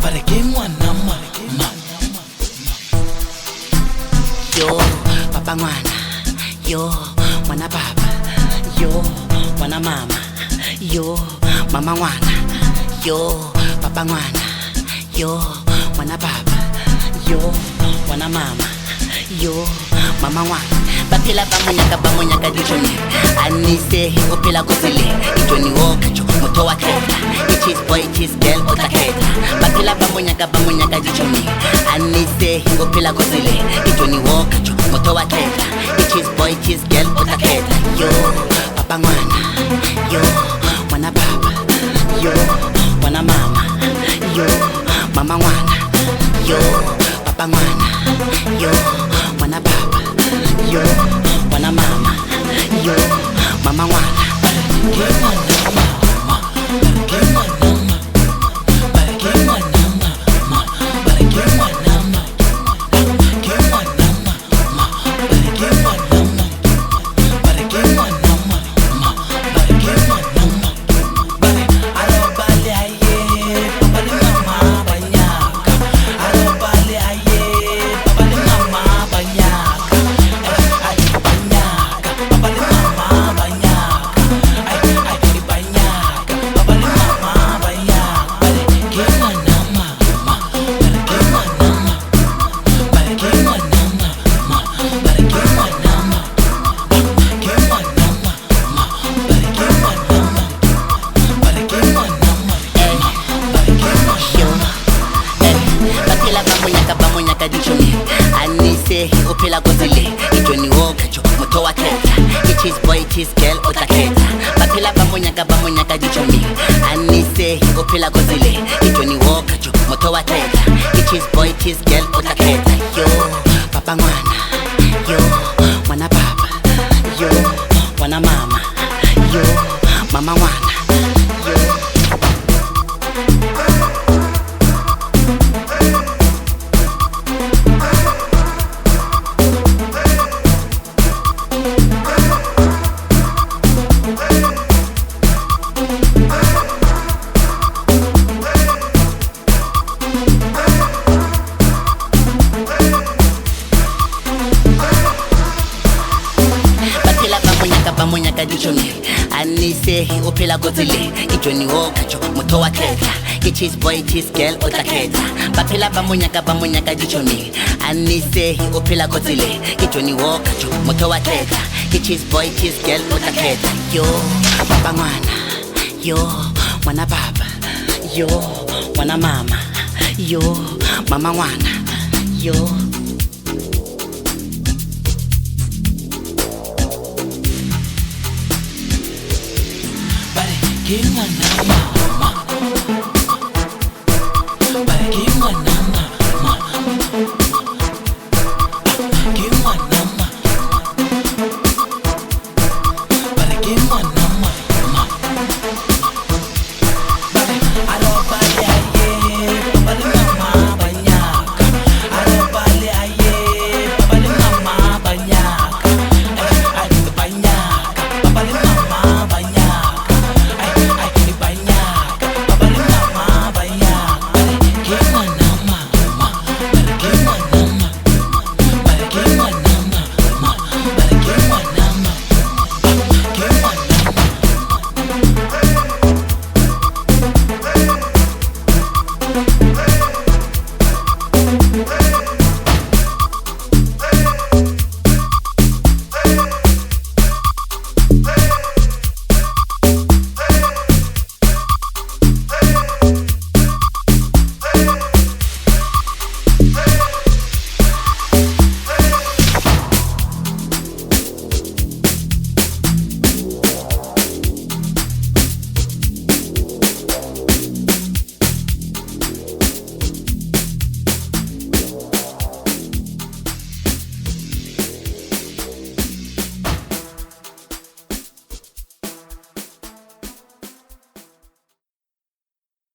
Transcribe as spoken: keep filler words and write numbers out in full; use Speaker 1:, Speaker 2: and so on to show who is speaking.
Speaker 1: Bariking mwana ma
Speaker 2: Yo, papa mwana. Yo, mwana baba. Yo, mwana mama. Yo, mama mwana. Yo, papa mwana. Yo, mwana baba. Yo, mwana mama. Yo, mama mwana. Baphila bamunyaka bamunyaka dijoni anise uphila kusile ijoni wokacho motho wa kheta ichis boy ichis girl otakheta baphila bamunyaka bamunyaka dijoni anise uphila kusile ijoni wokacho motho wa kheta ichis boy ichis girl otakheta yo papa mwana yo mwana baba yo mwana mama yo mama mwana yo papa mwana yo mwana baba yo mwana mama yo mama mwana
Speaker 1: Bariking mwana ma Bariking mwana ma Bariking mwana ma Bariking mwana ma Bariking mwana ma Bariking mwana ma Bariking mwana ma Bariking mwana ma Bari alo bale aye Papa ni mama banyaka Alo bale aye Papa ni mama banyaka Ay banyaka Papa ni mama banyaka Ay ay banyaka Papa ni mama banyaka Bariking mwana ma Bariking mwana ma Bariking mwana ma Bariking mwana ma Bariking mwana ma Bariking mwana ma Bariking mwana ma Bariking mwana
Speaker 2: yo eh baphila bamunyaka bamunyaka dijoni anise uphila kusile ijoni wokacho motho wa kheta ichis boy ichis girl otakheta baphila bamunyaka bamunyaka dijoni anise uphila kusile ijoni wokacho motho wa kheta ichis boy ichis girl otakheta yo papa mwana yo mwana baba yo mwana mama yo mama mwana yo baphila bamunyaka bamunyaka dijoni anise uphila kusile ijoni wokacho motho wa kheta ichis boy ichis girl otakheta baphila bamunyaka bamunyaka dijoni anise uphila kusile ijoni wokacho motho wa kheta ichis boy ichis girl otakheta yo papa mwana yo mwana baba yo mwana mama yo mama mwana yo
Speaker 1: Bariking mwana ma